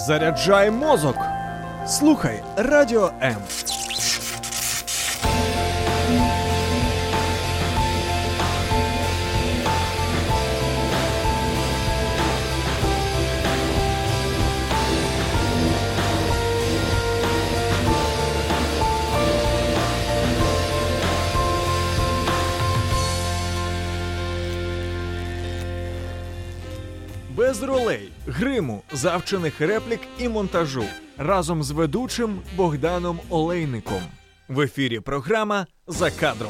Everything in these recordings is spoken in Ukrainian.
Заряджай мозок. Слухай Радіо М. Без ролей, гриму, завчених реплік і монтажу. Разом з ведучим Богданом Олейником. В ефірі програма «За кадром».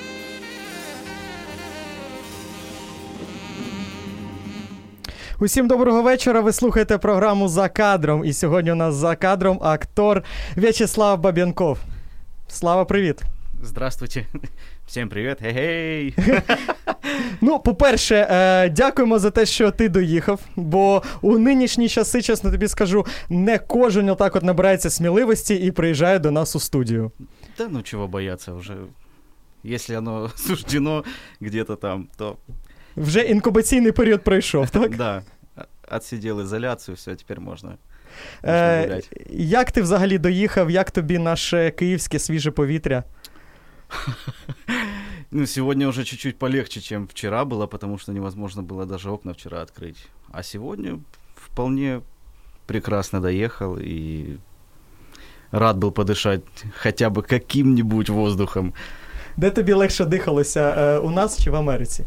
Усім доброго вечора, ви слухаєте програму «За кадром». І сьогодні у нас за кадром актор В'ячеслав Баб'янков. Слава, привіт. Здравствуйте. Всім привіт. Гей-гей. Ну, по-перше, дякуємо за те, що ти доїхав, бо у нинішні часи, чесно тобі скажу, не кожен отак от набирається сміливості і приїжджає до нас у студію. Да ну чого бояться вже. Якщо воно суждено где-то там, то... Вже інкубаційний період пройшов, так? Да. Отсидів ізоляцію, все, тепер можна гуляти. Як ти взагалі доїхав? Як тобі наше київське свіже повітря? Ну, сегодня уже чуть-чуть полегче, чем вчера было, потому что невозможно было даже окна вчера открыть. А сегодня вполне прекрасно доехал и рад был подышать хотя бы каким-нибудь воздухом. Де тобі легше дихалося, у нас чи в Америці?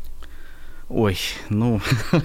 Ой, ну,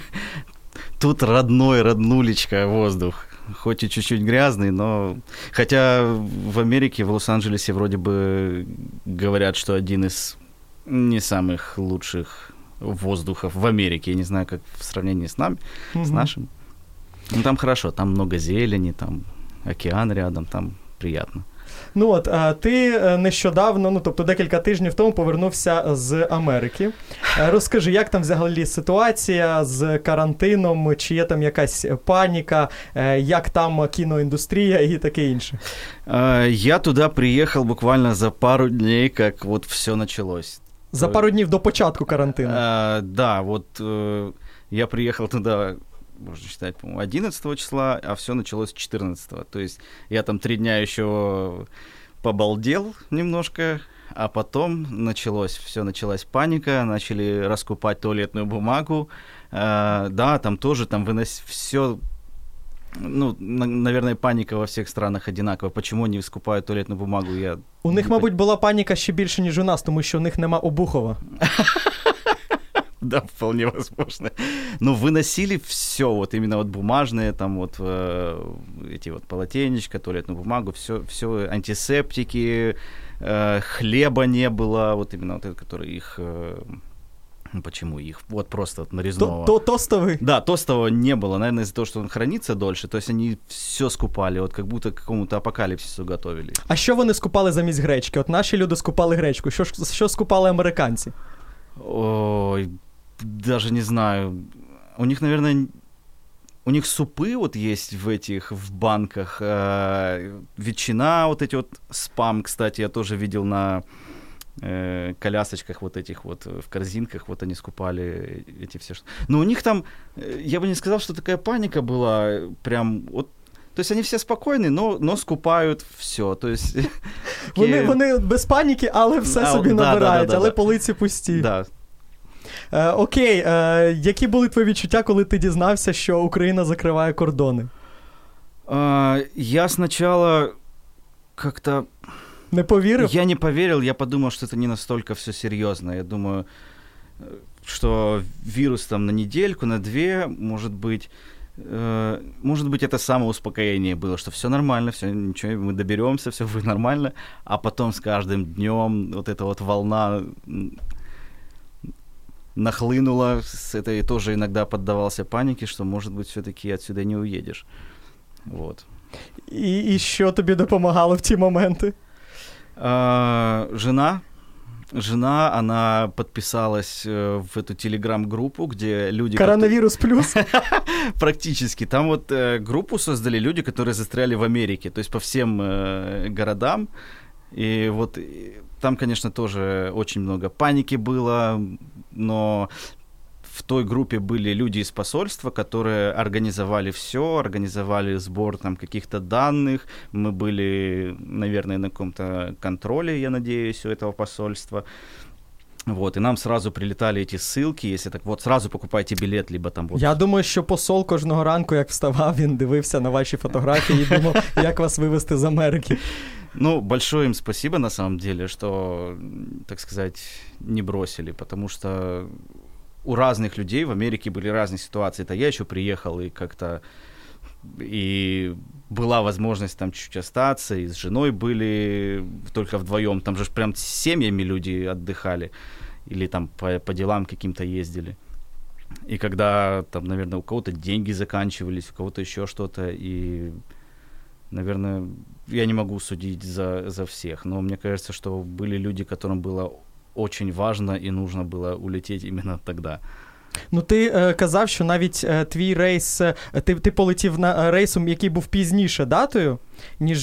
тут роднулечка воздух. Хоть и чуть-чуть грязный, но... Хотя в Америке, в Лос-Анджелесе вроде бы говорят, что один из не самых лучших воздухов в Америке. Я не знаю, как в сравнении с нами, с нашим. Ну, там хорошо, там много зелени, там океан рядом, там приятно. Ну от, ти нещодавно, тобто декілька тижнів тому повернувся з Америки. Розкажи, як там взагалі ситуація з карантином, чи є там якась паніка, як там кіноіндустрія і таке інше? Я туди приїхав буквально за пару днів, як от все почалось. За пару днів до початку карантину? Да, вот я приехал туда, можно считать, по-моему, 11 числа, а все началось 14-го. То есть я там 3 дня еще побалдел немножко, а потом началась паника, начали раскупать туалетную бумагу. Да, там тоже все... Ну, наверное, паника во всех странах одинакова. Почему они скупають туалетну бумагу, я... У них, мабуть, була паніка ще більше, ніж у нас, тому що у них нема Обухова. Да, вполне возможно. Но выносили все, вот именно вот бумажные, там вот эти вот полотенечка, туалетную бумагу, все антисептики, хлеба не было, вот именно вот это, который их... Почему их? Вот просто вот нарезного. Тостовый? Да, тостового не было, наверное, из-за того, что он хранится дольше. То есть они все скупали, вот как будто к какому-то апокалипсису готовили. А що вони скупали замість гречки? От наші люди скупали гречку. Що скупали американці? Ой, даже не знаю. У них, наверное, супы вот есть в банках. Ветчина, вот эти вот спам, кстати, я тоже видел на... колясочках вот этих вот, в корзинках, вот они скупали эти все. Но у них там, я бы не сказал, что такая паника была, прям, вот, то есть они все спокойны, но скупают все, то есть... Вони без паніки, але все собі набирають, але полиці пусті. Да. Окей, які були твої відчуття, коли ти дізнався, що Україна закриває кордони? Я сначала как-то... Не поверил? Я не поверил, я подумал, что это не настолько все серьезно. Я думаю, что вирус там на недельку, на 2, может быть, это самоуспокоение было, что все нормально, все, ничего, мы доберемся, все будет нормально, а потом с каждым днем вот эта вот волна нахлынула, это и тоже иногда поддавался панике, что, может быть, все-таки отсюда не уедешь. Вот. І що тобі допомагало в ті моменти? Жена, она подписалась в эту телеграм-группу, где люди... Коронавирус плюс? Практически. Там вот группу создали люди, которые застряли в Америке, то есть по всем городам. И вот там, конечно, тоже очень много паники было, но в той группе были люди из посольства, которые организовали все, организовали сбор там каких-то данных. Мы были, наверное, на каком-то контроле, я надеюсь, у этого посольства. Вот, і нам сразу прилітали ці ссылки, якщо так, от сразу покупайте білет, либо там... Вот. Я думаю, що посол кожного ранку, як вставав, він дивився на ваші фотографії і думав, як вас вивезти з Америки. Ну, большое им спасибо, на самом деле, что, так сказать, не бросили, потому что у разных людей в Америке были разные ситуации. Это я еще приехал, и как-то... И была возможность там чуть-чуть остаться, и с женой были только вдвоем. Там же прям с семьями люди отдыхали или там по делам каким-то ездили. И когда там, наверное, у кого-то деньги заканчивались, у кого-то еще что-то, и, наверное, я не могу судить за всех, но мне кажется, что были люди, которым было очень важно и нужно было улететь именно тогда. Ну, ти казав, що навіть твій рейс, ти полетів на рейсом, який був пізніше датою, ніж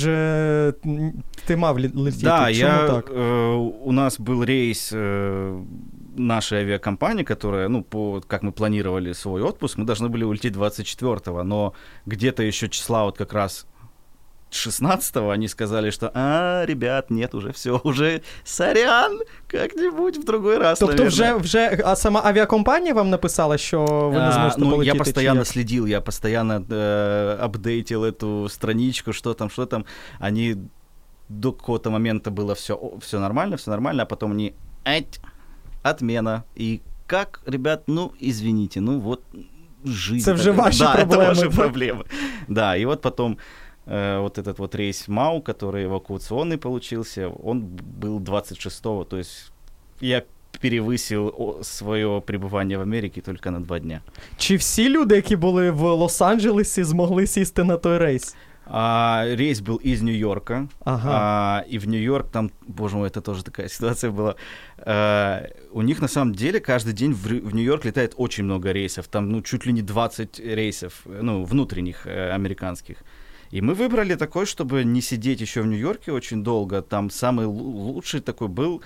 ти мав летіти. Да, чому так? У нас был рейс нашей авиакомпании, которая, ну, как мы планировали свой отпуск, мы должны были улететь 24-го, но где-то еще числа вот как раз 16-го они сказали, что ребят, нет, уже все, уже сорян, как-нибудь в другой раз, тобто вже сама авіакомпанія вам написала, що ви не зможете полетіти? Я постоянно следил, я постоянно апдейтил эту страничку, что там. Они до какого-то момента было все нормально, а потом они, отмена. И как, ребят, ну, извините, ну вот жизнь. Это уже ваши проблемы. Да, это ваши проблемы. Да, и вот потом... вот этот вот рейс МАУ, который эвакуационный получился, он был 26-го, то есть я перевысил свое пребывание в Америке только на 2 дня. Чи всі люди, які були в Лос-Анджелесі, змогли сісти на той рейс? Рейс был из Нью-Йорка, и в Нью-Йорк там, боже мой, это тоже такая ситуация была, у них на самом деле каждый день в Нью-Йорк летает очень много рейсов, там ну чуть ли не 20 рейсов, ну внутренних американских. И мы выбрали такой, чтобы не сидеть еще в Нью-Йорке очень долго. Там самый лучший такой был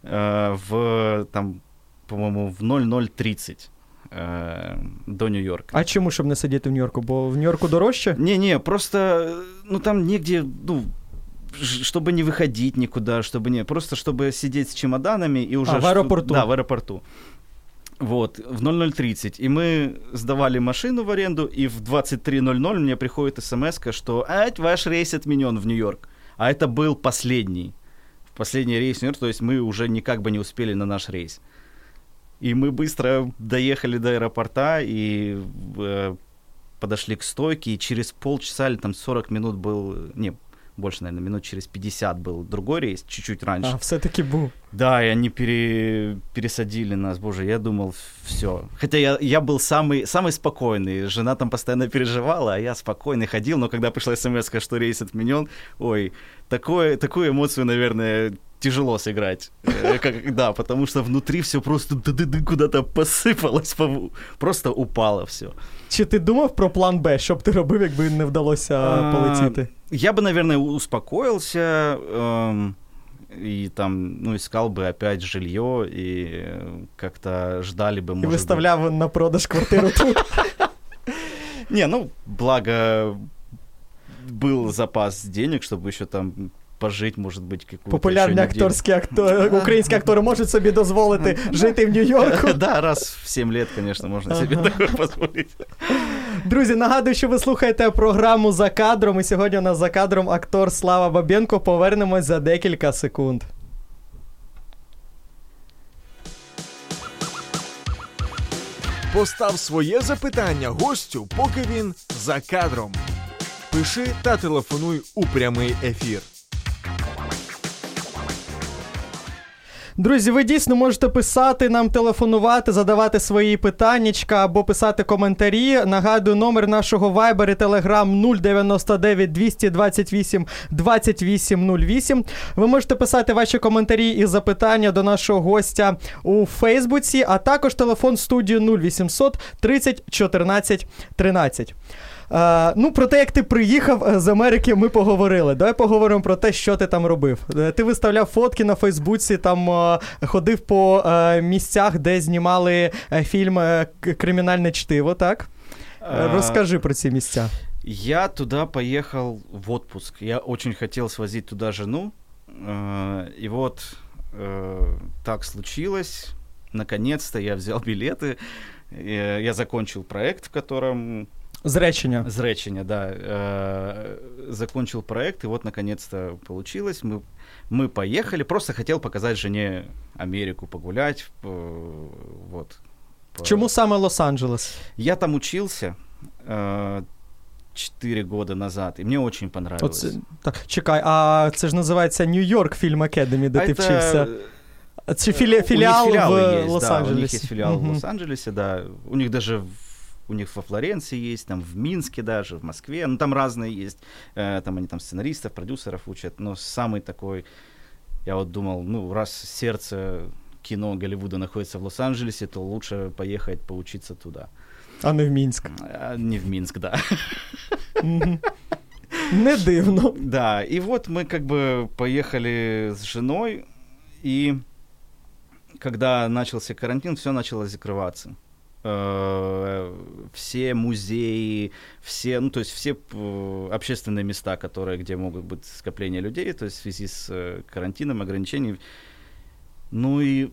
по-моему, в 00:30 до Нью-Йорка. А чому, щоб не сидіти в Нью-Йорку? Бо в Нью-Йорку дорожче? Не, просто, ну, там негде, ну, чтобы не выходить никуда, просто чтобы сидеть с чемоданами и уже... в аэропорту? Да, в аэропорту. Вот, в 00:30. И мы сдавали машину в аренду, и в 23:00 мне приходит смс-ка, что ваш рейс отменен в Нью-Йорк. А это был последний рейс в Нью-Йорк, то есть мы уже никак бы не успели на наш рейс. И мы быстро доехали до аэропорта и подошли к стойке, и через полчаса или там 40 минут был... Не, больше, наверное, минут через 50 был другой рейс, чуть-чуть раньше. Все-таки был. Да, и они пересадили нас. Боже, я думал, все. Хотя я был самый спокойный. Жена там постоянно переживала, а я спокойно ходил. Но когда пришла смс-ка, что рейс отменен, такую эмоцию, наверное, тяжело сыграть. Да, потому что внутри все просто куда-то посыпалось, просто упало все. Чи ти думав про план Б, що б ти робив, якби не вдалося полетіти? Я бы, наверное, успокоился и там, ну, искал бы опять жилье и как-то ждали бы, может быть... И выставлял на продаж квартиру тут. Не, ну, благо был запас денег, чтобы еще там пожить, може бути, якусь... Популярні акторські українські актори можуть собі дозволити жити в Нью-Йорку? Да, раз в 7 років, звісно, можна собі таке дозволити. Друзі, нагадую, що ви слухаєте програму «За кадром», і сьогодні у нас за кадром актор Слава Бабенко. Повернемось за декілька секунд. Постав своє запитання гостю, поки він за кадром. Пиши та телефонуй у прямий ефір. Друзі, ви дійсно можете писати нам, телефонувати, задавати свої питаннячка або писати коментарі. Нагадую, номер нашого Viber і Telegram 099 228 2808. Ви можете писати ваші коментарі і запитання до нашого гостя у Фейсбуці, а також телефон студії 0800 30 14 13. Про те, як ти приїхав з Америки, ми поговорили. Давай поговоримо про те, що ти там робив. Ти виставляв фотки на Фейсбуці, там ходив по місцях, де знімали фільм «Кримінальне чтиво», так? Розкажи про ці місця. Я туда поехал в отпуск. Я очень хотел свозить туда жену. И вот так случилось. Наконец-то я взял билеты. Я закончил проект, в котором... Зречення, да. Закончил проект, и вот наконец-то получилось. Мы поехали. Просто хотел показать жене Америку, погулять. Вот. Чому саме Лос-Анджелес? Я там учился 4 года назад, и мне очень понравилось. Так, чекай, а це ж називається Нью-Йорк Фільм Академі, де ти вчився? Це філіал в Лос-Анджелесі. Да, у них есть филиал в Лос-Анджелесе, да. У них даже во Флоренции есть, там в Минске даже, в Москве. Ну, там разные есть. Там они там сценаристов, продюсеров учат. Но самый такой, я вот думал, раз сердце кино Голливуда находится в Лос-Анджелесе, то лучше поехать поучиться туда. А не в Минск. Не в Минск, да. Не дивно. Да, и вот мы как бы поехали с женой, и когда начался карантин, все начало закрываться. Все музеи, все, то есть все общественные места, где могут быть скопления людей, то есть в связи с карантином, ограничениями. Ну и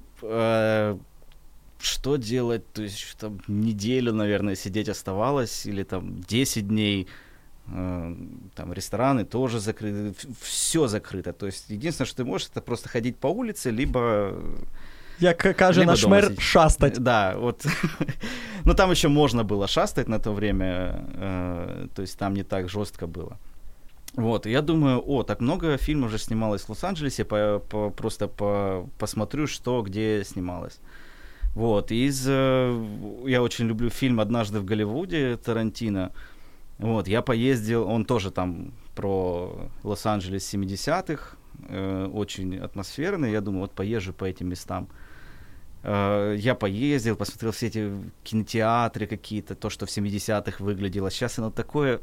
что делать? То есть там неделю, наверное, сидеть оставалось, или там 10 дней. Там рестораны тоже закрыты, все закрыто. То есть единственное, что ты можешь, это просто ходить по улице, либо... Як каже наш мер, шастать. Да, вот. Но там еще можно было шастать на то время, то есть там не так жестко было. Вот, и я думаю, так много фильмов уже снималось в Лос-Анджелесе, просто посмотрю, что где снималось. Вот, я очень люблю фильм «Однажды в Голливуде» Тарантино. Вот, я поездил, он тоже там про Лос-Анджелес 70-х, очень атмосферный, я думаю, вот поезжу по этим местам. Я поездил, посмотрел все эти кинотеатры какие-то, то, что в 70-х выглядело. Сейчас оно такое.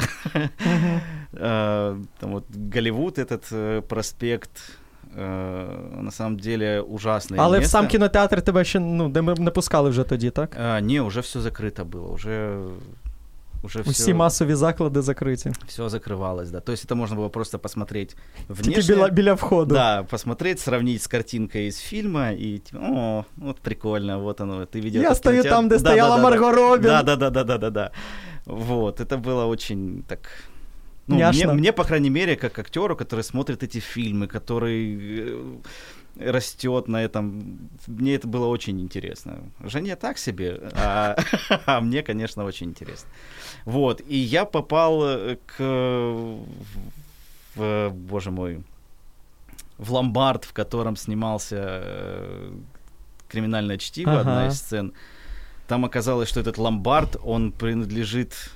Там вот Голливуд, этот проспект, на самом деле ужасное Але место. в сам кінотеатр тебе ще не пускали вже тоді, так? Не, уже все закрыто было, уже Усі все... масові заклади закриті. Все закрывалось, да. То есть это можно было просто посмотреть внешне. Тільки біля входу. Да, посмотреть, сравнить с картинкой из фильма и вот прикольно, вот оно. Ты видел. Я стою там, где стояла Марго Робин. Да. Вот, это было очень так... мне, по крайней мере, как актеру, который смотрит эти фильмы, который растет на этом, мне это было очень интересно. Жене так себе, а мне, конечно, очень интересно. Вот, и я попал боже мой, в ломбард, в котором снимался «Криминальное чтиво», одна из сцен. Там оказалось, что этот ломбард, он принадлежит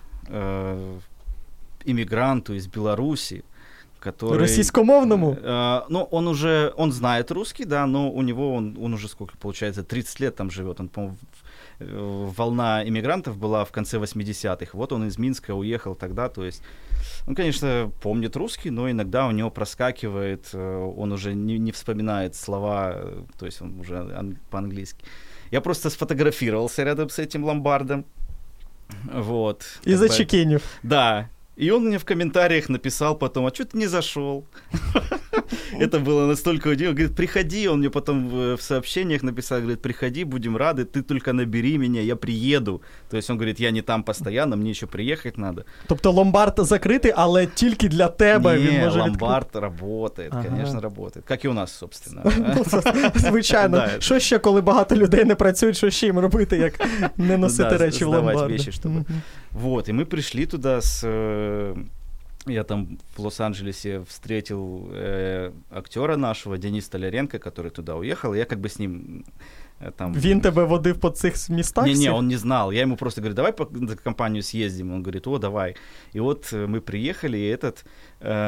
иммигранту из Беларуси, который... Российскомовному? Он знает русский, да, но у него, он уже сколько, получается, 30 лет там живет. Он, по-моему, волна иммигрантов была в конце 80-х. Вот он из Минска уехал тогда, то есть... Он, конечно, помнит русский, но иногда у него проскакивает, он уже не вспоминает слова, то есть он уже по-английски. Я просто сфотографировался рядом с этим ломбардом. Вот. И зачекинив. Да. И он мне в комментариях написал потом, а что ты не зашел? Это было настолько удивительно. Говорит, приходи. Он мне потом в сообщениях написал, говорит, приходи, будем рады, ты только набери меня, я приеду. То есть он говорит, я не там постоянно, мне еще приехать надо. Тобто ломбард закритий, але тільки для тебе. Не, ломбард работает, конечно, работает. Как и у нас, собственно. Звичайно. Що ще, коли багато людей не працюють, що ще їм робити, як не носити речі в ломбард? Вот, и мы пришли туда я там в Лос-Анджелесе встретил актера нашего, Дениса Толяренко, который туда уехал, и я как бы с ним там... Він тебе водив по цих містах? Не, он не знал. Я ему просто говорю, давай за компанию съездим. Он говорит, давай. И вот мы приехали, и этот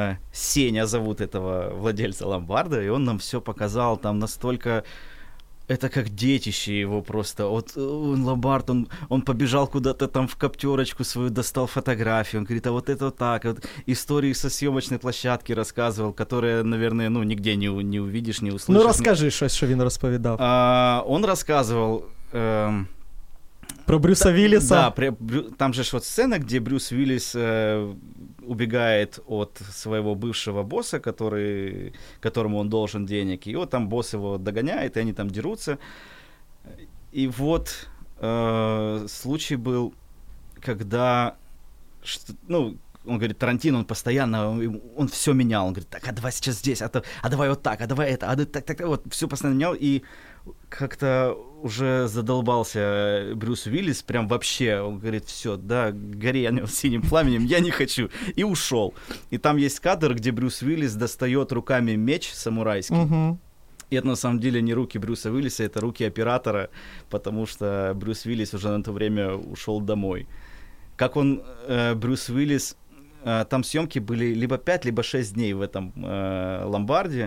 Сеня зовут этого владельца ломбарда, и он нам все показал, там настолько... это как детище его просто. Вот Ломбард, он побежал куда-то там в коптерочку свою, достал фотографию. Он говорит, а вот это вот так. Вот истории со съемочной площадки рассказывал, которые, наверное, не увидишь, не услышишь. Ну, розкажи щось, що він розповідав. Он рассказывал... Про Брюса Виллиса? Да, там же вот сцена, где Брюс Уиллис убегает от своего бывшего босса, которому он должен денег, и вот там босс его догоняет, и они там дерутся. И вот случай был, когда, он говорит, Тарантино, он постоянно, он все менял, он говорит, так, а давай сейчас здесь, а давай вот так, а давай это, а так, вот, все постоянно менял, и как-то уже задолбался Брюс Уиллис, прям вообще, он говорит, все, да, гори оно синим пламенем, я не хочу, и ушел. И там есть кадр, где Брюс Уиллис достает руками меч самурайский, и это на самом деле не руки Брюса Уиллиса, это руки оператора, потому что Брюс Уиллис уже на то время ушел домой. Как Брюс Уиллис, там съемки были либо 5, либо 6 дней в этом ломбарде,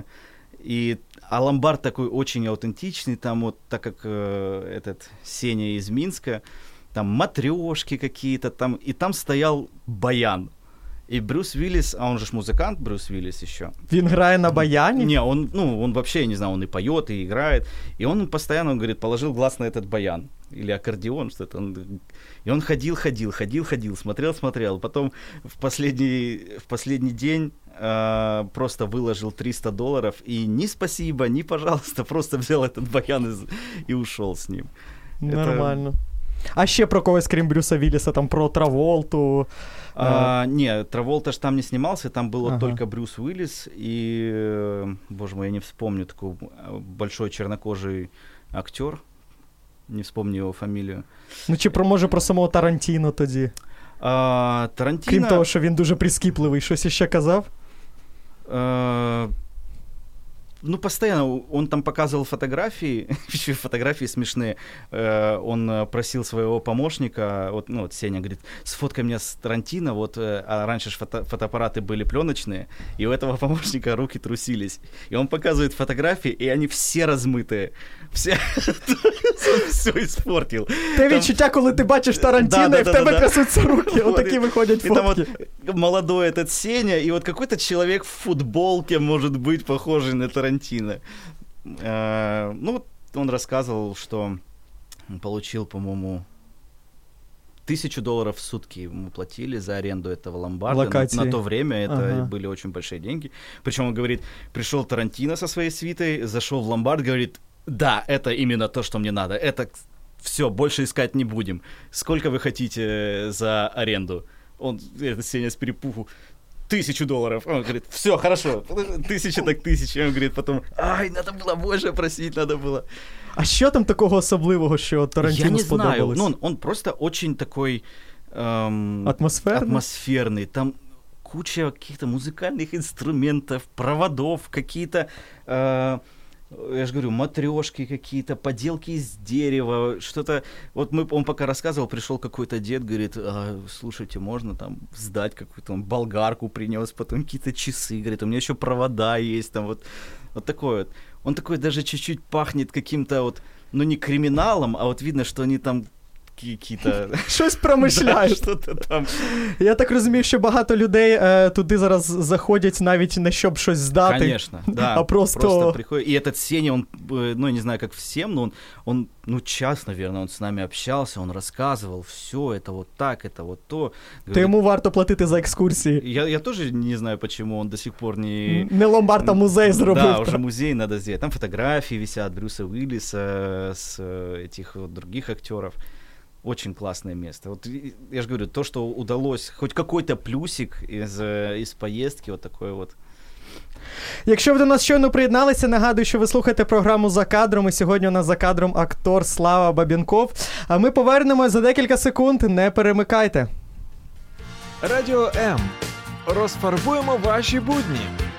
а ломбард такой очень аутентичный, там вот, так как этот Сеня из Минска, там матрёшки какие-то, там, и там стоял баян. И Брюс Уиллис, а он же музыкант, Брюс Уиллис еще. Він грає на баяні? Не, он вообще, я не знаю, он и поет, и играет. И он постоянно, он говорит, положил глаз на этот баян. Или аккордеон, что-то. И он ходил, смотрел. Потом в последний день просто выложил $300 и ни спасибо, ни пожалуйста, просто взял этот баян и ушел с ним. Нормально. А ще про когось, крім Брюса Виллиса, там про Траволту? Не, Траволта ж там не снимался, там был только Брюс Уиллис и, боже мой, я не вспомню, такой большой чернокожий актер, не вспомню его фамилию. Ну, чи може про самого Тарантіно тоді? Тарантіно... Крім того, що він дуже прискіпливий, щось іще казав? Постоянно он там показывал фотографии смешные. Он просил своего помощника, вот Сеня говорит, сфоткай меня с Тарантино, а раньше же фотоаппараты были пленочные, и у этого помощника руки трусились. И он показывает фотографии, и они все размытые. Все испортил. Те відчуття, коли ти бачиш Тарантіно, і в тебе трясуться руки, отакі виходять фотки. И там молодой этот Сеня, и вот какой-то человек в футболке, может быть, похожий на Тарантино. Он рассказывал, что он получил, по-моему, $1000 в сутки ему платили за аренду этого ломбарда. На то время это были очень большие деньги. Причем он говорит, пришел Тарантино со своей свитой, зашел в ломбард, говорит, да, это именно то, что мне надо. Это все, больше искать не будем. Сколько вы хотите за аренду? Это Сеня с перепуху. $1000. Он говорит, все, хорошо, 1000 так 1000. Он говорит потом, надо было больше просить, надо было. А що там такого особливого, що Тарантіно сподобалось? Я не знаю, он просто очень такой... атмосферный? Там куча каких-то музыкальных инструментов, проводов, какие-то... я же говорю, матрёшки какие-то, поделки из дерева, что-то... Он пока рассказывал, пришел какой-то дед, говорит, слушайте, можно там сдать какую-то, он болгарку принес, потом какие-то часы, говорит, у меня еще провода есть, там вот такой вот. Он такой даже чуть-чуть пахнет каким-то не криминалом, а видно, что они там какие-то... Щось промишляють. Да, що-то там. Я так розумію, що багато людей туди зараз заходять навіть не щоб щось здати. Конечно, да. А просто приходит. И этот Сеня, он, я не знаю, как всем, но он час, наверное, он с нами общался, он рассказывал, все, это вот так, это вот то. То йому варто платити за екскурсії. Я тоже не знаю, почему он до сих пор не... Не ломбард, а музей зробив. Да, уже музей надо сделать. Там фотографии висят Брюса Уиллиса с этих других актеров. Очень классное место. Я же говорю, то, что удалось, хоть какой-то плюсик из поездки, такой вот. Якщо ви до нас щойно приєдналися, нагадую, що ви слухаєте програму «За кадром», і сьогодні у нас за кадром актор Слава Бабінков. А ми повернемось за декілька секунд, не перемикайте. Радіо М. Розфарбуємо ваші будні.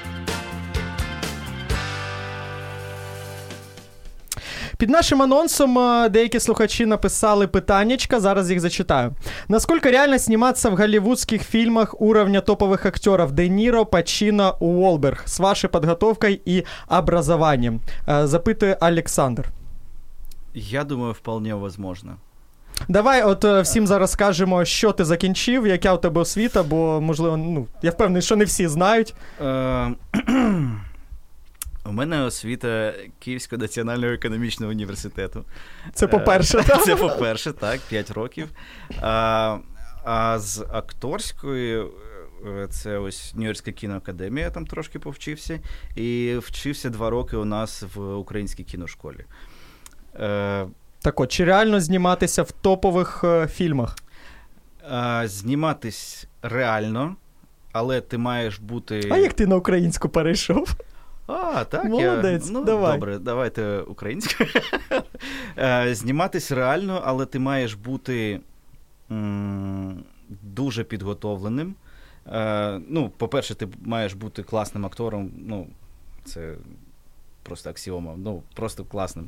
Під нашим анонсом деякі слухачі написали питаннячка, зараз їх зачитаю. Насколько реально сниматься в голливудских фильмах уровня топовых актеров Де Ниро, Пачино, Уолберг с вашей подготовкой и образованием? Запитує Александр. Я думаю, вполне возможно. Давай от всім зараз скажемо, що ти закінчив, яка у тебе освіта, бо, можливо, я впевнений, що не всі знають. У мене освіта Київського національного економічного університету. Це по-перше, так? Це по-перше, так, 5 років. А з акторської, це ось Нью-Йоркська кіноакадемія, там трошки повчився, і вчився 2 роки у нас в українській кіношколі. Так от, чи реально зніматися в топових фільмах? Зніматись реально, але ти маєш бути... А як ти на українську перейшов? Так, молодець, давай. Добре, давайте українською. Зніматись реально, але ти маєш бути дуже підготовленим. По-перше, ти маєш бути класним актором, це просто аксіома, просто класним.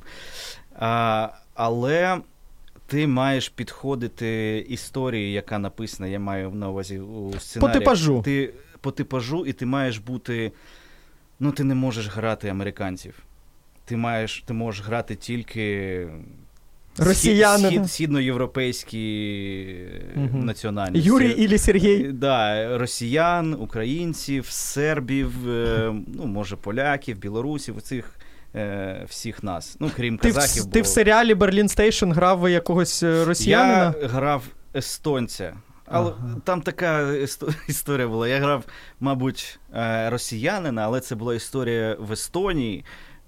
Але ти маєш підходити історії, яка написана, я маю на увазі у сценарії. По типажу. По типажу, і ти маєш бути... ти не можеш грати американців. Ти можеш грати тільки росіянина, східноєвропейські національності. Юрій ілі Сергій. Да, росіян, українців, сербів, може поляків, білорусів, цих всіх нас. Крім казахів. Ти в серіалі «Берлін Стейшн» грав якогось росіянина? Я грав естонця. Але там така історія була. Я грав, мабуть, росіянина, але це була історія в Естонії.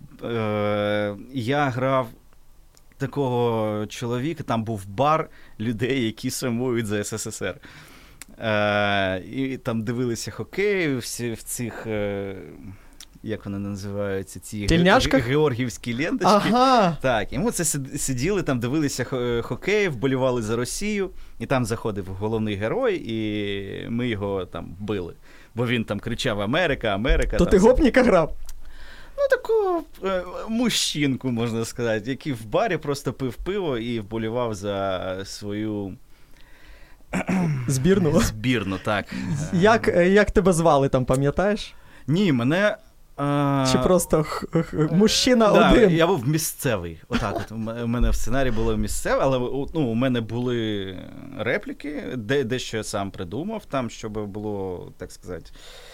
Я грав такого чоловіка, там був бар людей, які сумують за СССР. І там дивилися хокей всі в цих... як вони називаються, ці георгіївські ленточки. Ага. Так, і ми це сиділи, там дивилися хокей, вболівали за Росію, і там заходив головний герой, і ми його там били. Бо він там кричав «Америка, Америка». То ти гопніка грав? Таку мужчинку, можна сказати, який в барі просто пив пиво і вболівав за свою... Збірну? Збірну, так. Як тебе звали там, пам'ятаєш? Ні, мене... Чи просто мужчина один? Я був місцевий. Отак от. У мене в сценарії було місцеве, але у мене були репліки, дещо я сам придумав, там, щоб було, так сказати...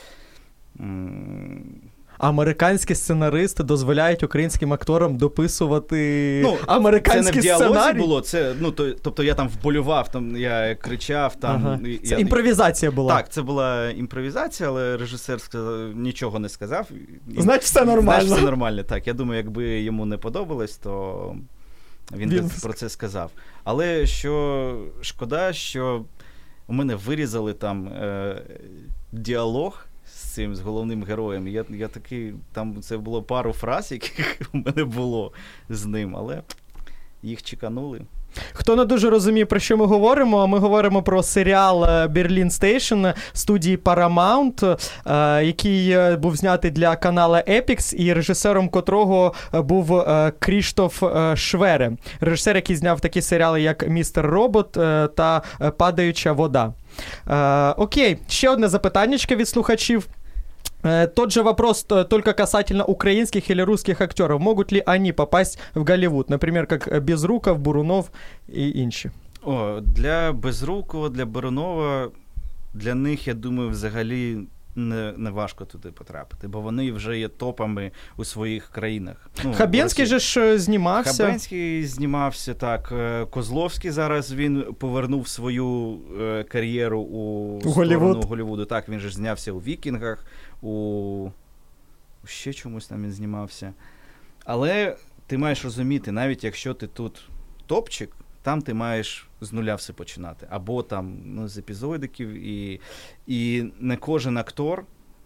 Американські сценаристи дозволяють українським акторам дописувати американські сценарії? Це не в діалозі було, це, тобто я там вболював, там я кричав. Там, це імпровізація була? Так, це була імпровізація, але режисер нічого не сказав. Значить, все нормально. Значить, все нормально, так. Я думаю, якби йому не подобалось, то він би про це сказав. Але шкода, що у мене вирізали там діалог з головним героєм. Я такий, там це було пару фраз, яких у мене було з ним, але їх чеканули. Хто не дуже розуміє, про що ми говоримо, ми говоримо про серіал «Берлін Стейшн» студії Paramount, який був знятий для каналу Epix, і режисером котрого був Кріштоф Швере. Режисер, який зняв такі серіали, як «Містер Робот» та «Падаюча вода». Окей, ще одне запитаннячко від слухачів. Тот же вопрос только касательно украинских или русских актеров. Могут ли они попасть в Голливуд? Например, как Безруков, Бурунов и інші. Для Безрукова, для Бурунова, для них, я думаю, взагалі не важко туди потрапити, бо вони вже є топами у своїх країнах. Хабенський же ж знімався. Хабенський знімався, так. Козловський зараз, він повернув свою кар'єру у сторону Голлівуду. Так, він же знявся у «Вікінгах», у ще чомусь там він знімався. Але ти маєш розуміти, навіть якщо ти тут топчик, там ти маєш з нуля все починати. Або там з епізодиків, і не кожен актор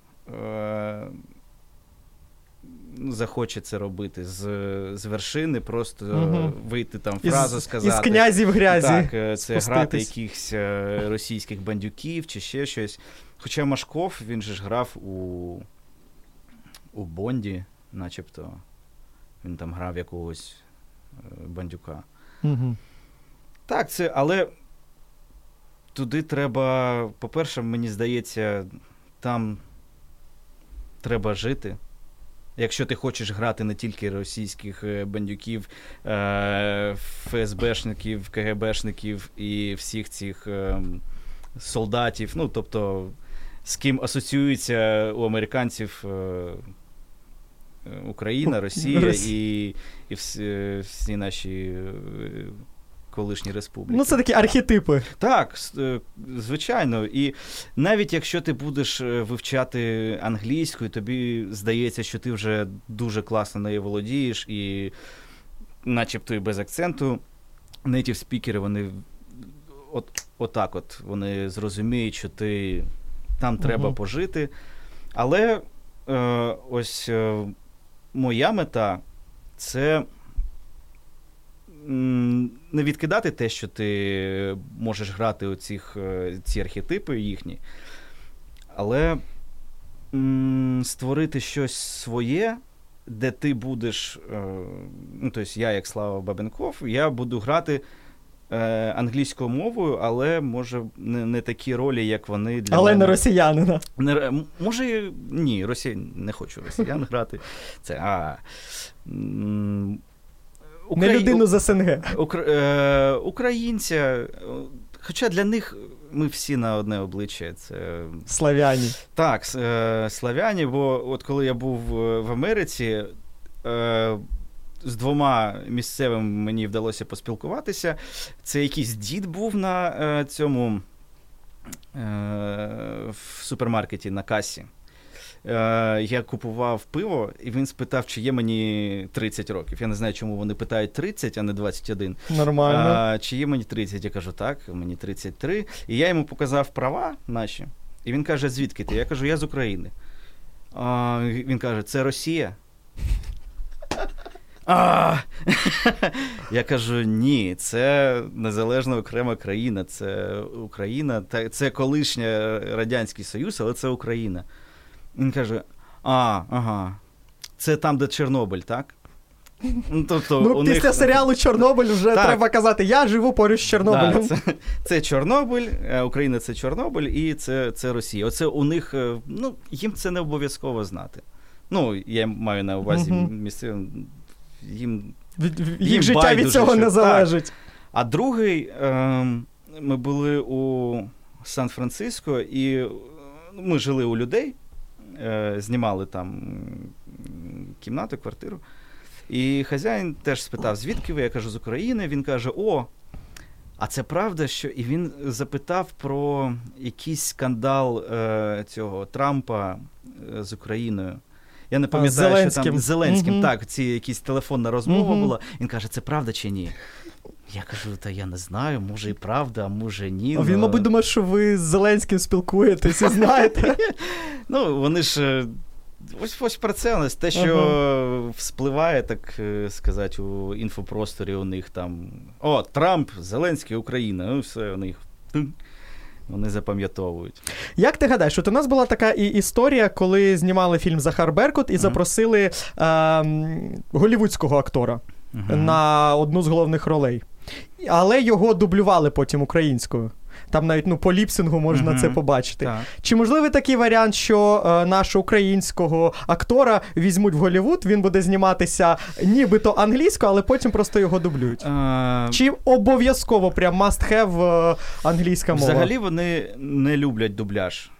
захоче це робити з вершини, просто вийти там, фразу сказати. Із князів грязі. Так, це спуститись. Грати якихось російських бандюків чи ще щось. Хоча Машков, він же ж грав у Бонді, начебто. Він там грав якогось бандюка. Угу. Так, але туди треба, по-перше, мені здається, там треба жити. Якщо ти хочеш грати не тільки російських бандюків, ФСБшників, КГБшників і всіх цих солдатів, ну, тобто, з ким асоціюється у американців Україна, Росія і всі наші колишні республіки. Ну, це такі архетипи. Так, звичайно. І навіть якщо ти будеш вивчати англійську, і тобі здається, що ти вже дуже класно нею володієш, і начебто і без акценту, нейтів спікери, вони отак от, вони зрозуміють, що ти там треба пожити. Але ось моя мета – це не відкидати те, що ти можеш грати ці архетипи їхні, але створити щось своє, де ти будеш, ну, тобто я, як Слава Бабенков, я буду грати англійською мовою, але, може, не такі ролі, як вони для але мене. не росіянина. Може, ні, не хочу росіян грати. Це, Не людину з СНГ. Українця, хоча для них ми всі на одне обличчя. Це... Славяні. Так, славяні, бо от коли я був в Америці, з двома місцевими мені вдалося поспілкуватися. Це якийсь дід був на цьому в супермаркеті на касі. Я купував пиво, і він спитав, чи є мені 30 років. Я не знаю, чому вони питають 30, а не 21. Нормально. Чи є мені 30? Я кажу, так, мені 33. І я йому показав права наші. І він каже, звідки ти? Я кажу, я з України. Він каже, це Росія? Я кажу, ні, це незалежна окрема країна, це Україна, це колишня Радянський Союз, але це Україна. Він каже, ага, це там, де Чорнобиль, так? Тобто, після серіалу «Чорнобиль» вже треба казати, я живу поруч з Чорнобилем. Да, це Чорнобиль, Україна – це Чорнобиль, і це Росія. Оце у них, ну, їм це не обов'язково знати. Ну, я маю на увазі місцевим. Їм життя байдуже, від цього не залежить. Так. А другий, ми були у Сан-Франциско, і ми жили у людей, знімали там кімнату, квартиру. І хазяїн теж спитав, звідки ви? Я кажу, з України. Він каже, а це правда, що... І він запитав про якийсь скандал цього Трампа з Україною. Я не пам'ятаю, що там з Зеленським, так, якась телефонна розмова була. Він каже, це правда чи ні? Я кажу, та я не знаю, може і правда, а може ні. Він, мабуть, думає, що ви з Зеленським спілкуєтесь і знаєте. Ну, вони ж, ось про це, те, що вспливає, так сказати, у інфопросторі у них там, Трамп, Зеленський, Україна, ну все, у них... Вони запам'ятовують. Як ти гадаєш, от у нас була така історія, коли знімали фільм «Захар Беркут» і запросили голлівудського актора на одну з головних ролей. Але його дублювали потім українською. Там навіть по ліпсингу можна це побачити. Так. Чи можливий такий варіант, що нашого українського актора візьмуть в Голлівуд, він буде зніматися нібито англійською, але потім просто його дублюють? Чи обов'язково прям must have англійська мова? Взагалі вони не люблять дубляж.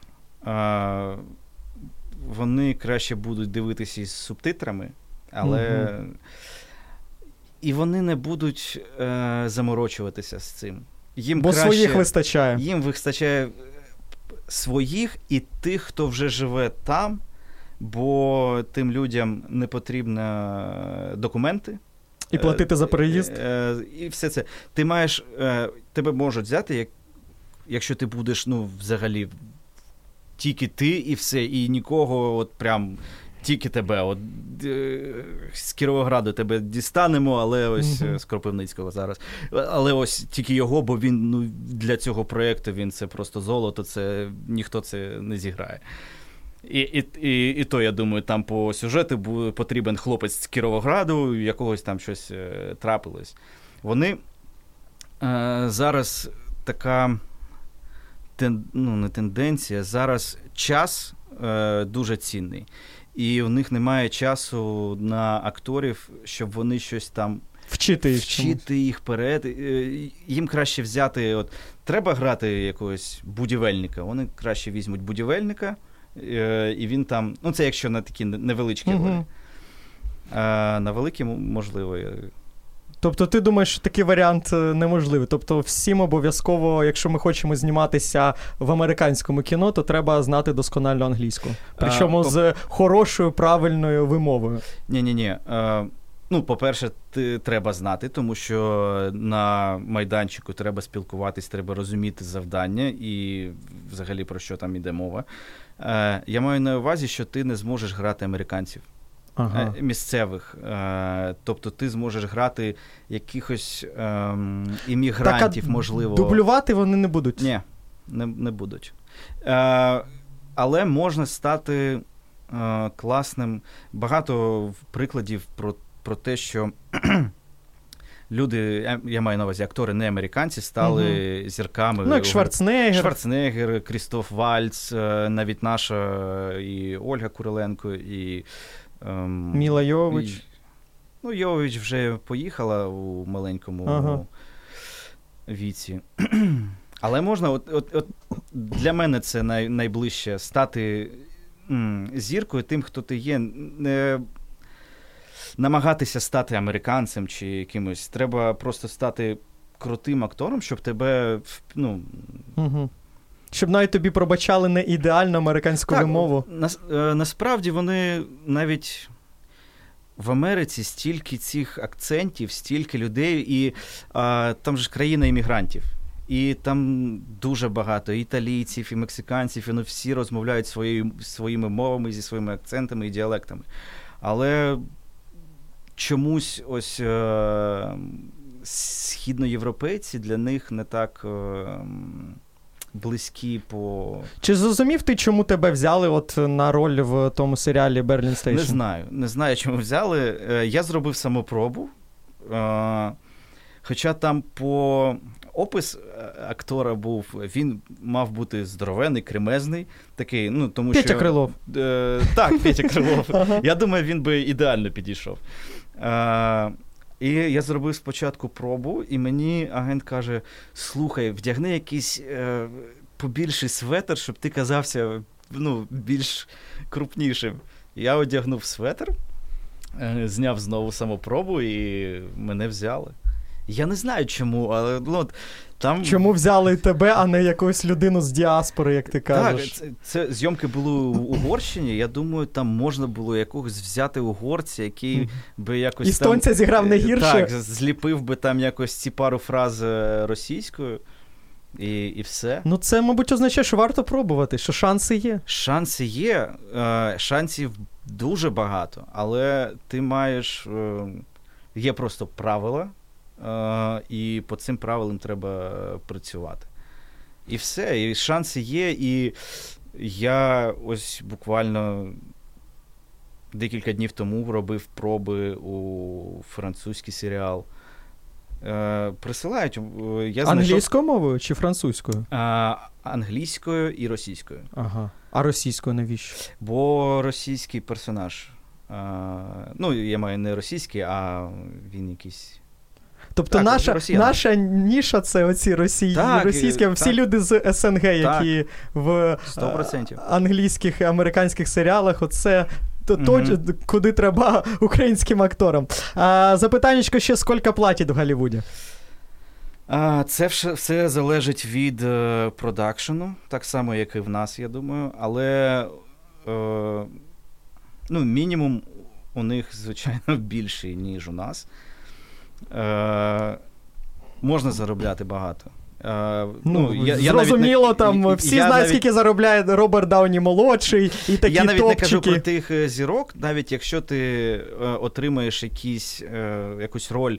Вони краще будуть дивитися із субтитрами, але і вони не будуть заморочуватися з цим. Бо своїх вистачає. Їм вистачає своїх і тих, хто вже живе там, бо тим людям не потрібні документи. І платити за переїзд. І все це. Ти маєш, тебе можуть взяти, якщо ти будеш, взагалі, тільки ти і все, і нікого, от прям, тільки тебе. От, з Кіровограду тебе дістанемо, але ось з Кропивницького зараз. Але ось тільки його, бо він для цього проєкту він це просто золото, це ніхто це не зіграє. І то, я думаю, там по сюжету потрібен хлопець з Кіровограду, якогось там щось трапилось. Вони зараз така не тенденція, зараз час дуже цінний. і у них немає часу на акторів, щоб вони щось там вчити їх вперед. Їм краще взяти, от, треба грати якогось будівельника, вони краще візьмуть будівельника, і він там, ну це якщо на такі невеличкі ролі. А на великі, можливо. Тобто ти думаєш, що такий варіант неможливий? Тобто всім обов'язково, якщо ми хочемо зніматися в американському кіно, то треба знати досконально англійську. Причому з хорошою, правильною вимовою. Ні. Ну, по-перше, треба знати, тому що на майданчику треба спілкуватись, треба розуміти завдання і взагалі про що там іде мова. Я маю на увазі, що ти не зможеш грати американців. Місцевих. Тобто ти зможеш грати якихось іммігрантів, можливо. Дублювати вони не будуть? Ні, не будуть. Але можна стати класним. Багато прикладів про те, що люди, я маю на увазі, актори не американці, стали зірками. Ну, як Шварценеггер, Крістоф Вальц, навіть наша і Ольга Куриленко, і Міла Йовович. Ну, Йовович вже поїхала у маленькому віці. Але можна, от для мене це найближче стати зіркою тим, хто ти є. Не намагатися стати американцем чи якимось. Треба просто стати крутим актором, щоб тебе, ну... Щоб навіть тобі пробачали не ідеальну американську вимову. Насправді вони навіть в Америці стільки цих акцентів, стільки людей, і там же ж країна іммігрантів. І там дуже багато італійців, і мексиканців, і вони всі розмовляють своїми мовами, зі своїми акцентами і діалектами. Але чомусь ось східноєвропейці для них не так... близькі по... Чи зрозумів ти, чому тебе взяли от на роль в тому серіалі «Берлін Стейшн»? Не знаю, чому взяли. Я зробив самопробу, хоча там по опис актора був, він мав бути здоровенний, кремезний, такий, ну, тому Петя Крилов. Так, Петя Крилов. Я думаю, він би ідеально підійшов. І я зробив спочатку пробу, і мені агент каже, слухай, вдягни якийсь побільший светр, щоб ти казався, ну, більш крупнішим. Я одягнув светр, зняв знову самопробу, і мене взяли. Я не знаю чому, але ну, там... Чому взяли тебе, а не якусь людину з діаспори, як ти кажеш? Так, це зйомки були у Угорщині, я думаю, там можна було якогось взяти угорця, який би якось Естонця зіграв не гірше? Так, зліпив би там якось ці пару фраз російською, і все. Ну це, мабуть, означає, що варто пробувати, що шанси є. Шанси є, шансів дуже багато, але ти маєш, є просто правила, і по цим правилам треба працювати. І все, і шанси є, і я ось буквально декілька днів тому робив проби у французький серіал. Присилають. Англійською мовою чи французькою? Англійською і російською. Ага. А російською навіщо? Бо російський персонаж. Ну, я маю не російський, а він якийсь... Тобто так, наша ніша – це оці російські, всі люди з СНГ, які в 100%. Англійських і американських серіалах, оце то, куди треба українським акторам. Запитаннячко ще, скільки платять в Голлівуді? Це все залежить від продакшену, так само, як і в нас, я думаю. Але ну, мінімум у них, звичайно, більший, ніж у нас. Можна заробляти багато. Зрозуміло, там всі знають, скільки заробляє Роберт Дауні-молодший і такі топчики. Я навіть не кажу про тих зірок, навіть якщо ти отримаєш якусь роль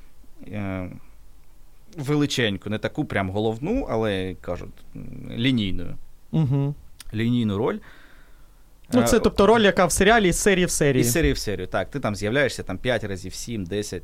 величеньку, не таку прям головну, але, кажуть, лінійну. Лінійну роль. Ну, це, тобто, роль, яка в серіалі із серії в серії. Із серії в серію, так. Ти там з'являєшся там 5 разів, 7, 10.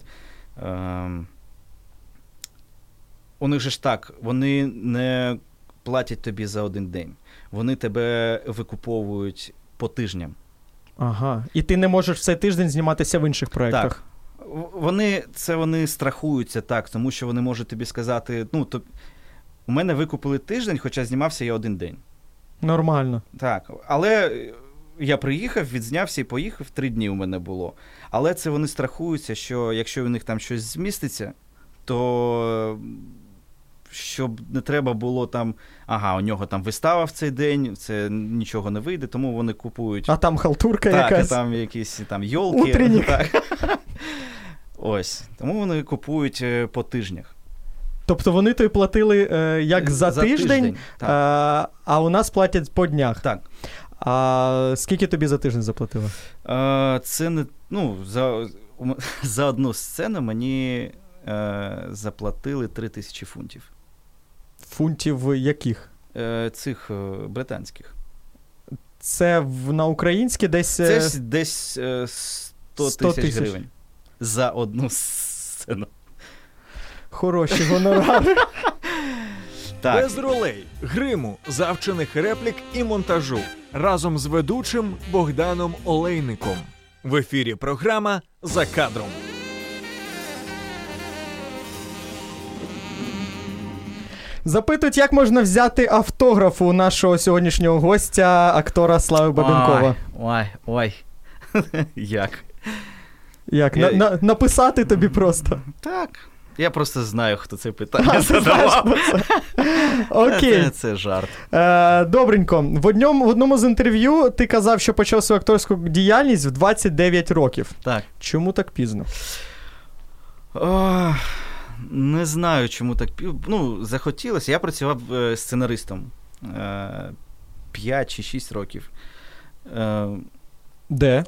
У них же ж так, вони не платять тобі за один день. Вони тебе викуповують по тижням. Ага. І ти не можеш в цей тиждень зніматися в інших проєктах? Так. Вони страхуються так, тому що вони можуть тобі сказати, у мене викупили тиждень, хоча знімався я один день. Нормально. Так, але я приїхав, відзнявся і поїхав, 3 дні у мене було. Але це вони страхуються, що якщо у них там щось зміститься, то щоб не треба було там, у нього там вистава в цей день, це нічого не вийде, тому вони купують. А там халтурка так, якась. Так, там якісь там йолки. Утренник. Так. Ось, тому вони купують по тижнях. Тобто вони тобі платили як за тиждень, а у нас платять по днях. Так. А скільки тобі за тиждень заплатили? Це не, за одну сцену мені заплатили 3000 фунтів. Фунтів яких? Цих британських. Це на українські десь... Це десь 100 тисяч гривень. За одну сцену. Хороші гонорари. Так. Без ролей, гриму, завчених реплік і монтажу. Разом з ведучим Богданом Олейником. В ефірі програма «За кадром». Запитують, як можна взяти автограф у нашого сьогоднішнього гостя, актора Слави Бабенкова. Ой. Як? Як? Написати тобі просто? Так. Я просто знаю, хто це питання задавав. Окей. Це жарт. Добренько. В одному з інтерв'ю ти казав, що почав свою акторську діяльність в 29 років. Так. Чому так пізно? Не знаю, чому так пізно. Захотілося. Я працював сценаристом 5 чи 6 років. Де?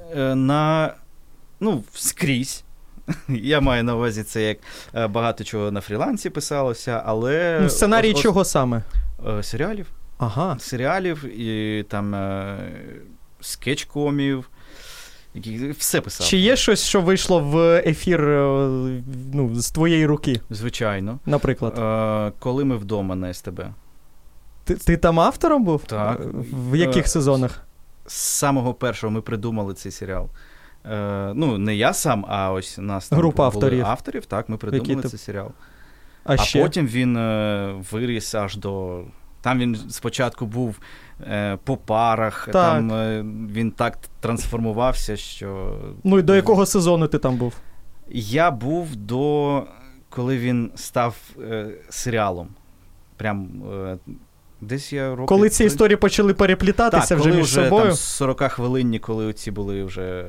Скрізь. Я маю на увазі це, як багато чого на фрілансі писалося, але... Сценарій чого саме? Серіалів. Ага. Серіалів і там скетч-комів. Все писав. Чи є щось, що вийшло в ефір з твоєї руки? Звичайно. Наприклад? Коли ми вдома на СТБ. Ти там автором був? Так. В яких сезонах? З самого першого ми придумали цей серіал. Не я сам, а ось нас там група були авторів. Так, ми придумали цей серіал. А потім він виріс аж до... Там він спочатку був по парах, там він так трансформувався, що... І до якого сезону ти там був? Я був коли він став серіалом. Прям десь я роки... Коли ці історії почали переплітатися вже між собою? Так, 40-хвилинні, коли оці були вже...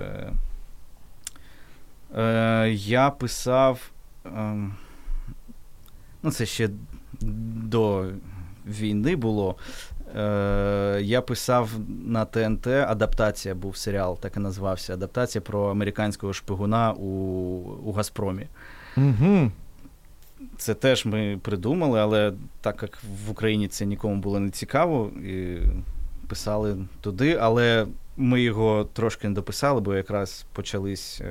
Я писав... це ще до війни було. Я писав на ТНТ, адаптація був серіал, так і назвався. Адаптація про американського шпигуна у «Газпромі». Угу. Це теж ми придумали, але так як в Україні це нікому було не цікаво, і писали туди, але ми його трошки не дописали, бо якраз почались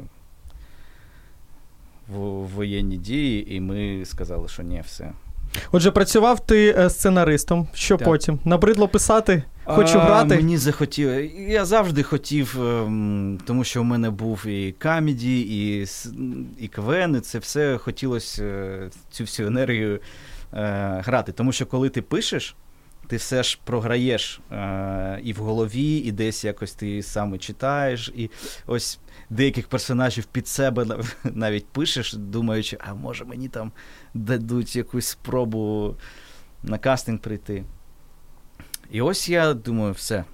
воєнні дії, і ми сказали, що ні, все. Отже, працював ти сценаристом. Що так. Потім? Набридло писати? Хочу грати? Мені захотілося. Я завжди хотів, тому що у мене був і камеді, і КВН, і це все хотілося цю всю енергію грати. Тому що коли ти пишеш, ти все ж програєш і в голові, і десь якось ти саме читаєш, і ось деяких персонажів під себе навіть пишеш, думаючи, а може мені там дадуть якусь спробу на кастинг прийти. І ось я думаю, все,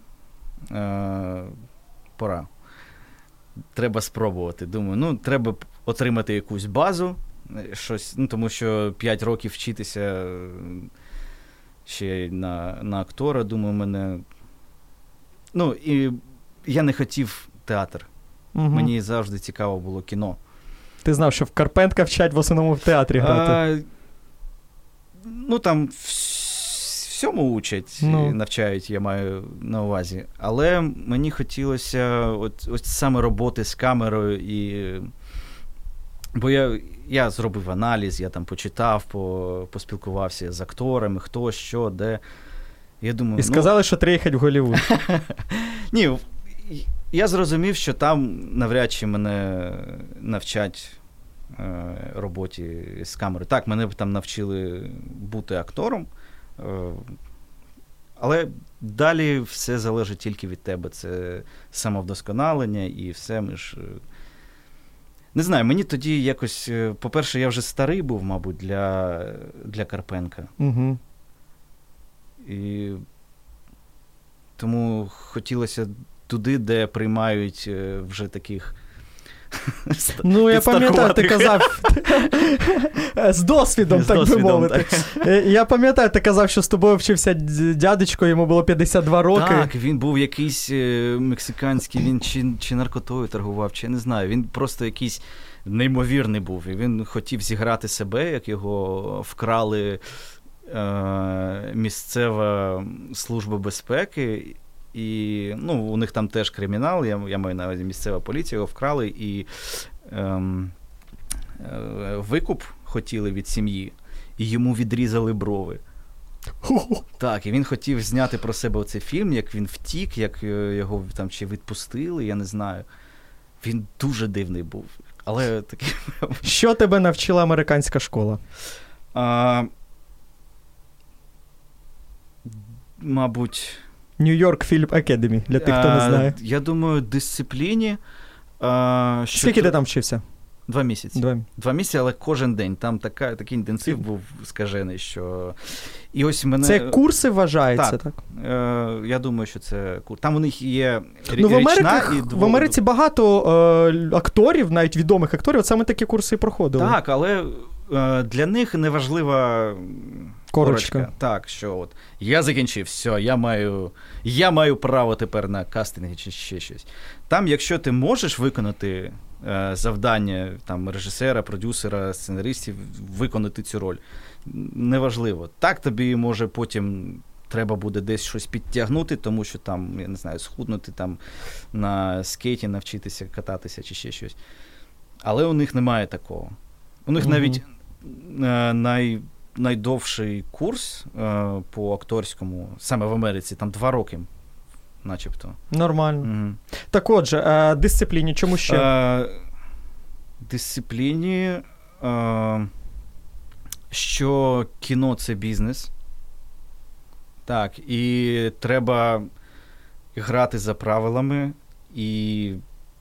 пора. Треба спробувати. Думаю, треба отримати якусь базу, щось, тому що 5 років вчитися ще на актора, думаю, мене... і я не хотів театр. Угу. Мені завжди цікаво було кіно. Ти знав, що в Карпенка вчать в основному в театрі грати? Там всьому учать, навчають, я маю на увазі. Але мені хотілося ось саме роботи з камерою. Бо я зробив аналіз, я там почитав, поспілкувався з акторами, хто, що, де. Я думаю, і сказали, що треба їхати в Голлівуд. Ні, я зрозумів, що там навряд чи мене навчать роботі з камерою. Так, мене там навчили бути актором, але далі все залежить тільки від тебе. Це самовдосконалення і все. Ми ж... Не знаю, мені тоді якось... По-перше, я вже старий був, мабуть, для Карпенка. Угу. І тому хотілося туди, де приймають вже таких... Ну, я пам'ятаю, ти казав, з досвідом, так би мовити. Я пам'ятаю, ти казав, що з тобою вчився дядечко, йому було 52 роки. Так, він був якийсь мексиканський, він чи наркотою торгував, чи я не знаю. Він просто якийсь неймовірний був. І він хотів зіграти себе, як його вкрали місцева служба безпеки. І, ну, у них там теж кримінал, я маю на увазі місцева поліція, його вкрали і викуп хотіли від сім'ї, і йому відрізали брови. Так, і він хотів зняти про себе оцей фільм, як він втік, як його там чи відпустили, я не знаю. Він дуже дивний був. Але такий... Що тебе навчила американська школа? Мабуть... Нью-Йорк Film Academy, для тих, хто не знає. Я думаю, дисципліні. Скільки ти там вчився? 2 місяці. 2 місяці, але кожен день. Там такий інтенсив був скажений, що... І ось мене... Це курси вважаються, так? Я думаю, що це курс. Там у них є річна і в Америці багато акторів, навіть відомих акторів, от саме такі курси і проходили. Так, але для них неважлива... Корочка. Так, що от я закінчив, все, я маю право тепер на кастинги чи ще щось. Там, якщо ти можеш виконати завдання там, режисера, продюсера, сценаристів, виконати цю роль, неважливо. Так тобі, може, потім треба буде десь щось підтягнути, тому що там, я не знаю, схуднути там на скейті, навчитися кататися чи ще щось. Але у них немає такого. У них навіть найдовший курс по акторському, саме в Америці, там 2 роки, начебто. Нормально. Mm-hmm. Так отже, дисципліні, чому ще? Дисципліні, що кіно – це бізнес. Так, і треба грати за правилами, і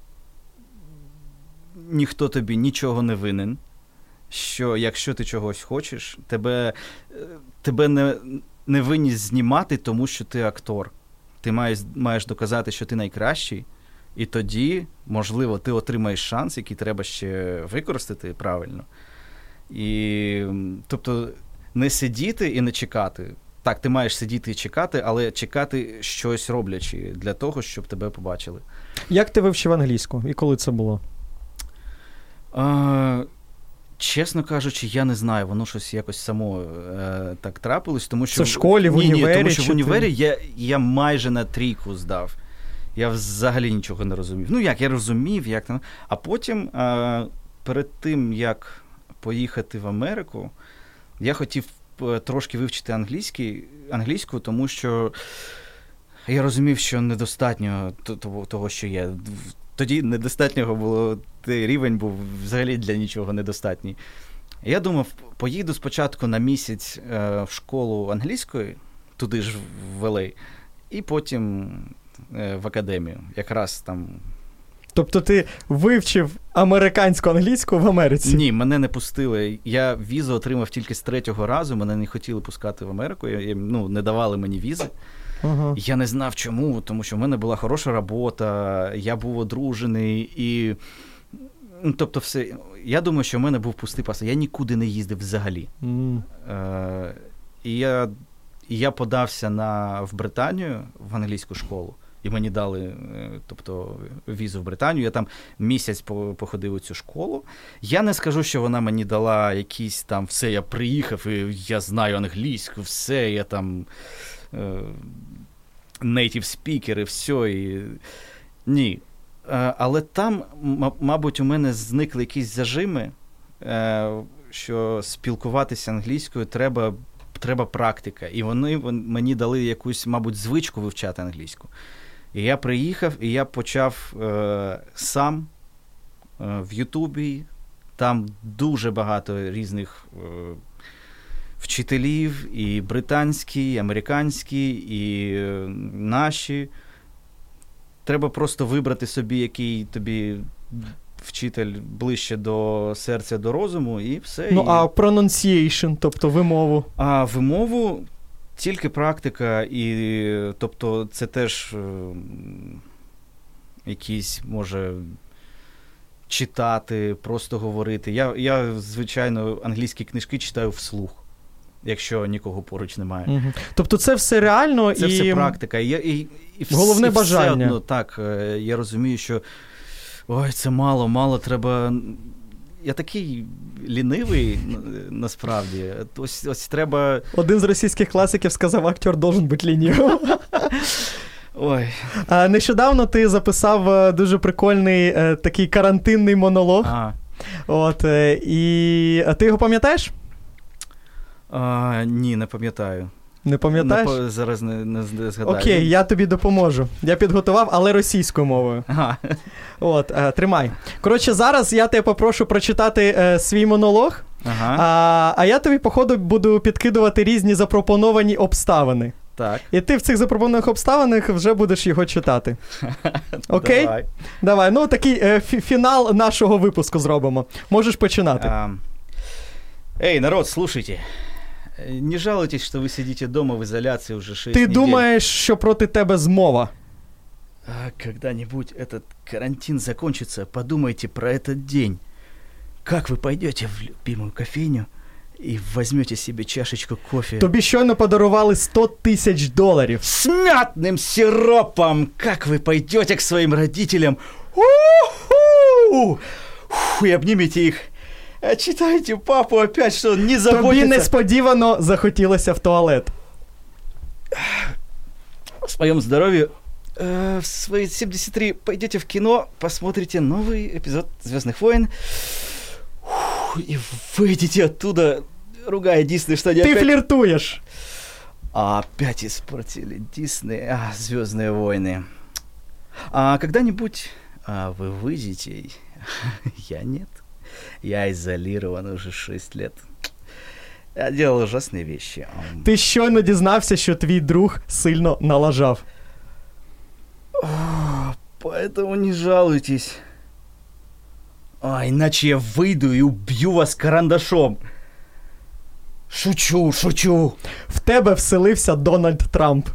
ніхто тобі нічого не винен. Що якщо ти чогось хочеш, тебе не винні знімати, тому що ти актор. Ти маєш доказати, що ти найкращий, і тоді, можливо, ти отримаєш шанс, який треба ще використати правильно. І, тобто, не сидіти і не чекати. Так, ти маєш сидіти і чекати, але чекати щось роблячи для того, щоб тебе побачили. Як ти вивчив англійську? І коли це було? Чесно кажучи, я не знаю, воно щось якось само так трапилось, тому що... Це в школі, в універі? Ні, тому що в універі я майже на 3 здав. Я взагалі нічого не розумів. Ну як, я розумів, як там. А потім, перед тим, як поїхати в Америку, я хотів трошки вивчити англійську, тому що я розумів, що недостатньо того, що є. Тоді недостатнього було, рівень був взагалі для нічого недостатній. Я думав, поїду спочатку на місяць в школу англійської, туди ж в LA, і потім в академію. Якраз там... Тобто ти вивчив американську англійську в Америці? Ні, мене не пустили. Я візу отримав тільки з 3-го разу, мене не хотіли пускати в Америку, не давали мені візи. Ага. Я не знав чому, тому що в мене була хороша робота, я був одружений і... Тобто все, я думаю, що в мене був пустий паспорт. Я нікуди не їздив взагалі. І я подався в Британію, в англійську школу, і мені дали візу в Британію. Я там місяць походив у цю школу. Я не скажу, що вона мені дала якісь там все, я приїхав і я знаю англійську, все, я там... native speaker і все. Ні. Але там, мабуть, у мене зникли якісь зажими, що спілкуватися англійською треба практика. І вони мені дали якусь, мабуть, звичку вивчати англійську. І я приїхав, і я почав сам в Ютубі. Там дуже багато різних вчителів, і британські, і американські, і наші. Треба просто вибрати собі, який тобі вчитель ближче до серця, до розуму, і все. Ну, а pronunciation, тобто вимову? А вимову тільки практика, і, тобто, це теж якісь, може, читати, просто говорити. Я, звичайно, англійські книжки читаю вслух, якщо нікого поруч немає. Угу. Тобто це все реально це все практика. І головне бажання. Все одно, так, я розумію, що це мало, треба... Я такий лінивий, насправді. Ось треба... Один з російських класиків сказав, актер должен бути лінивим. Ой. Нещодавно ти записав дуже прикольний такий карантинний монолог. От, і ти його пам'ятаєш? Ні, не пам'ятаю. Не пам'ятаєш? Зараз не згадаю. Окей, я тобі допоможу. Я підготував, але російською мовою. Ага. От, тримай. Коротше, зараз я тебе попрошу прочитати свій монолог, а я тобі, по ходу, буду підкидувати різні запропоновані обставини. Так. І ти в цих запропонованих обставинах вже будеш його читати. Окей? Давай. Ну, такий фінал нашого випуску зробимо. Можеш починати. Эй, народ, слушайте. Не жалуйтесь, что вы сидите дома в изоляции уже 6 недель. Ти думаєш, що проти тебе змова? Когда-нибудь этот карантин закончится, подумайте про этот день. Как вы пойдете в любимую кофейню и возьмете себе чашечку кофе? Тобі щойно подарували $100,000. С мятным сиропом! Как вы пойдете к своим родителям? И обнимете их. А читайте папу опять, что он не заботится. Тобі несподівано захотілося в туалет. В своем здоровье в свои 73 пойдете в кино, посмотрите новый эпизод «Звездных войн» и выйдете оттуда, ругая Дисней, что они Ты опять... флиртуешь. Опять испортили Дисней, «Звездные войны». А когда-нибудь вы выйдете, я нет. Я изолирован уже 6 лет. Я делал ужасные вещи. Ти щойно дізнався, що твій друг сильно налажав. Поэтому не жалуйтесь. Иначе я выйду и убью вас карандашом. Шучу. В тебе вселився Дональд Трамп.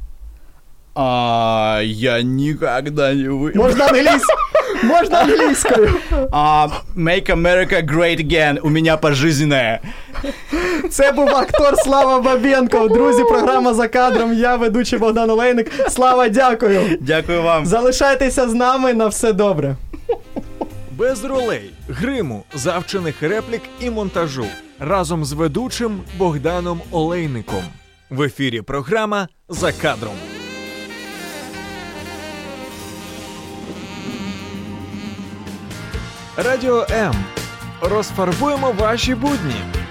Я никогда не выйду. Можна англійською. Make America Great Again. У меня пожизненное. Це був актор Слава Бабенко. Друзі, програма «За кадром». Я ведучий Богдан Олейник. Слава, дякую. Дякую вам. Залишайтеся з нами. На все добре. Без ролей, гриму, завчених реплік і монтажу. Разом з ведучим Богданом Олейником. В ефірі програма «За кадром». Радіо М. Розфарбуємо ваші будні.